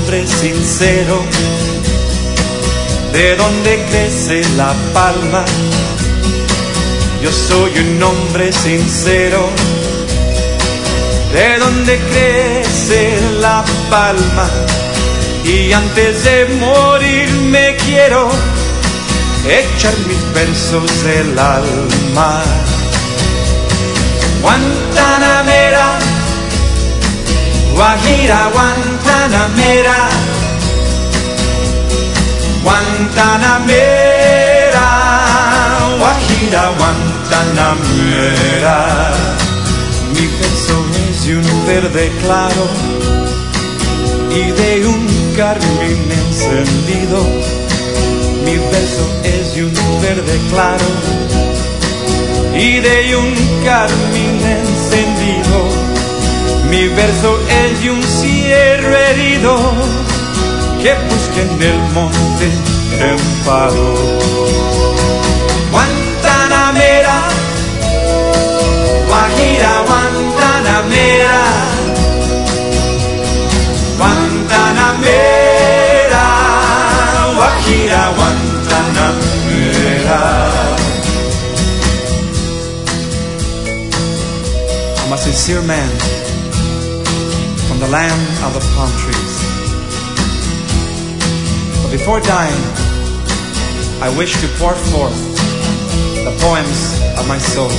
hombre sincero. De donde crece la palma, yo soy un hombre sincero. De donde crece la palma, y antes de morir me quiero echar mis versos del alma. Guantanamera, Guajira, Guantanamera, Guantanamera, Guajira, Guantanamera. Mi verso es de un verde claro y de un carmín encendido. Mi verso es de un verde claro y de un carmín encendido. Mi verso es de un cierro herido que busca en el monte amparo. Guantanamera, Guajira, Guantanamera, Guantanamera, Guajira, Guantanamera. I'm a sincere man from the land of the palm trees. But before dying, I wish to pour forth the poems of my soul.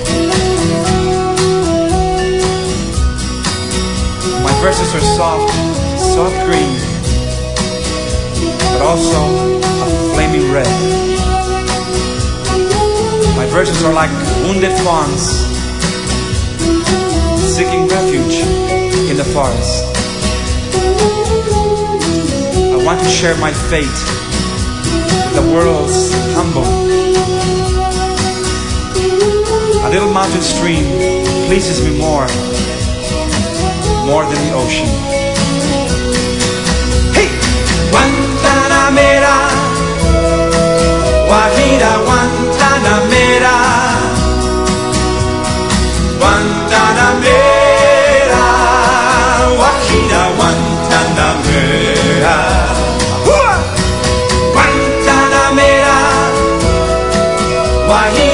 My verses are soft, soft green, but also a flaming red. My verses are like wounded fawns seeking refuge in the forest. I want to share my fate with the world's humble. A little mountain stream pleases me more than the ocean. Hey! Guantanamera, Guajira, Guantanamera, Guantanamera, Guajira, Guantanamera, Guantanamera, Guajira.